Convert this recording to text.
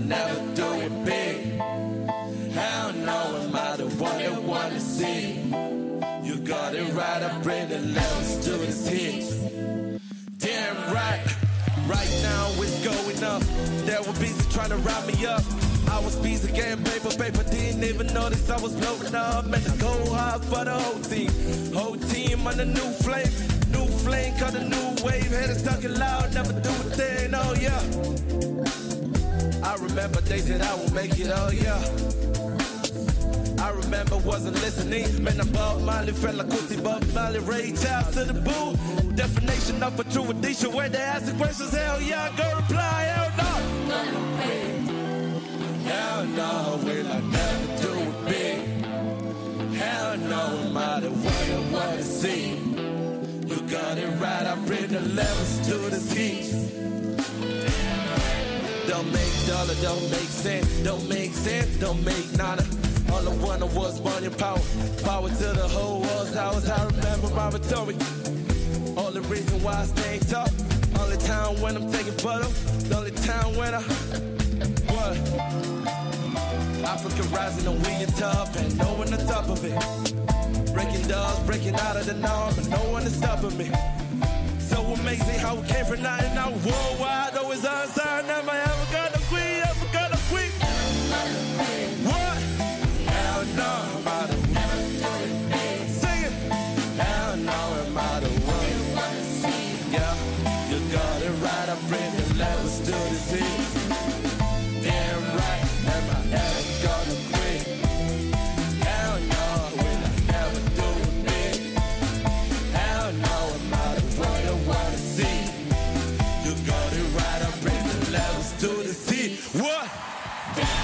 never do it big. Hell no, am I the one that wanna see? You got it right, I bring the levels to the hits. Damn right, right now it's going up. There were beats trying to round me up. I was busy getting paper, didn't even notice I was blowing up. Man, to go hard for the whole team on the new flame, cut a new wave, head stuck it loud, never do a thing, oh yeah. I remember days that I would make it, oh yeah. I remember wasn't listening, man, I bought Molly, felt like Gucci, Bob Molly, Ray Charles to the boo. Definition of a true edition, where they ask the questions, hell yeah, go reply, hell no. Hell no, will I never do it big. Hell no, am I the one that wanna see? You got it right, I bring the levels to the teeth. Don't make dollar, don't make cent, don't make nada. All I wanted was money and power to the whole world's hours. I remember my rhetoric. Only reason why I stay tough. Only time when I'm taking butter. The only time when I what? Africa rising and we in top and no one on top of it. Breaking doors, breaking out of the norm, and no one is stopping me. So amazing how we came from nothing, now worldwide, always unsigned, never ever gonna quit, ever gonna quit. What? Hell no, am I the one? Sing it. Hell no, am I the one? Yeah, you got it right, I bring the levels to the sea. Damn right, am I ever gonna quit? Hell no, will I never do it big? Hell no, am I the one that wanna see? You got it right, I bring the levels to the sea. What?